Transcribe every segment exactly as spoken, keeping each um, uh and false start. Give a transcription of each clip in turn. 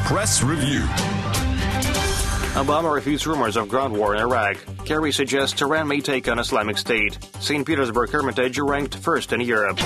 Press Review. Obama refutes rumors of ground war in Iraq. Kerry suggests Iran may take on Islamic State. Saint Petersburg Hermitage ranked first in Europe.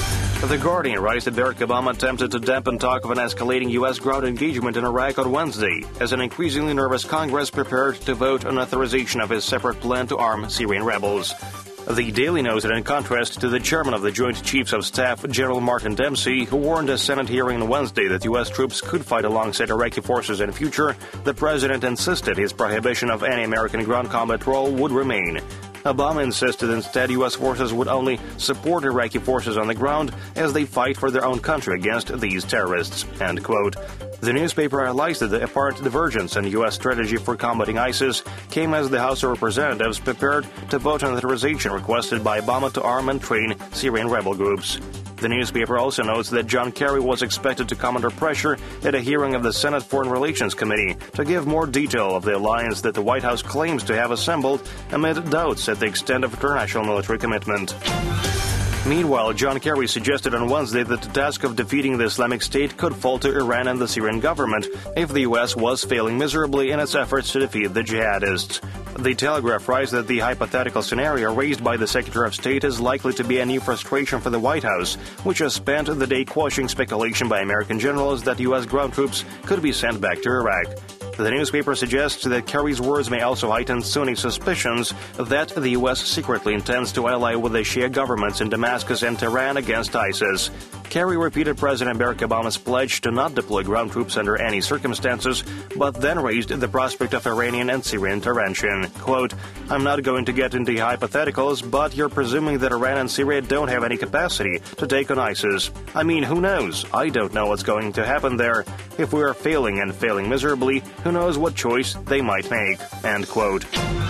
The Guardian writes that Barack Obama attempted to dampen talk of an escalating U S ground engagement in Iraq on Wednesday, as an increasingly nervous Congress prepared to vote on authorization of his separate plan to arm Syrian rebels. The Daily notes that in contrast to the chairman of the Joint Chiefs of Staff, General Martin Dempsey, who warned a Senate hearing on Wednesday that U S troops could fight alongside Iraqi forces in future, the president insisted his prohibition of any American ground combat role would remain. Obama insisted instead U S forces would only support Iraqi forces on the ground as they fight for their own country against these terrorists. End quote. The newspaper highlights that the apparent divergence in U S strategy for combating ISIS came as the House of Representatives prepared to vote on the authorization requested by Obama to arm and train Syrian rebel groups. The newspaper also notes that John Kerry was expected to come under pressure at a hearing of the Senate Foreign Relations Committee to give more detail of the alliance that the White House claims to have assembled amid doubts at the extent of international military commitment. Meanwhile, John Kerry suggested on Wednesday that the task of defeating the Islamic State could fall to Iran and the Syrian government if the U S was failing miserably in its efforts to defeat the jihadists. The Telegraph writes that the hypothetical scenario raised by the Secretary of State is likely to be a new frustration for the White House, which has spent the day quashing speculation by American generals that U S ground troops could be sent back to Iraq. The newspaper suggests that Kerry's words may also heighten Sunni suspicions that the U S secretly intends to ally with the Shia governments in Damascus and Tehran against ISIS. Kerry repeated President Barack Obama's pledge to not deploy ground troops under any circumstances, but then raised the prospect of Iranian and Syrian intervention. Quote, "I'm not going to get into hypotheticals, but you're presuming that Iran and Syria don't have any capacity to take on ISIS. I mean, who knows? I don't know what's going to happen there. If we are failing and failing miserably, who knows what choice they might make." End quote.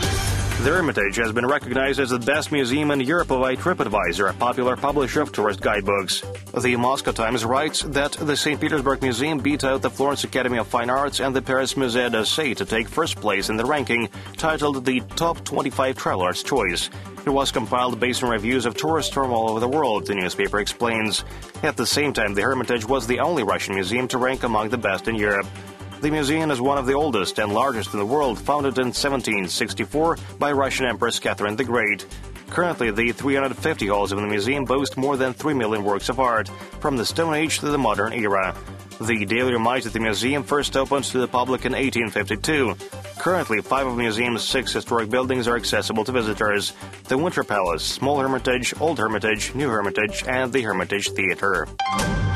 The Hermitage has been recognized as the best museum in Europe by TripAdvisor, a popular publisher of tourist guidebooks. The Moscow Times writes that the Saint Petersburg Museum beat out the Florence Academy of Fine Arts and the Paris Musée d'Orsay to take first place in the ranking, titled the Top twenty-five Travelers' Choice. It was compiled based on reviews of tourists from all over the world, the newspaper explains. At the same time, the Hermitage was the only Russian museum to rank among the best in Europe. The museum is one of the oldest and largest in the world, founded in seventeen sixty-four by Russian Empress Catherine the Great. Currently, the three hundred fifty halls of the museum boast more than three million works of art, from the Stone Age to the modern era. The Daily reminds that the museum first opened to the public in eighteen fifty-two. Currently, five of the museum's six historic buildings are accessible to visitors: the Winter Palace, Small Hermitage, Old Hermitage, New Hermitage, and the Hermitage Theatre.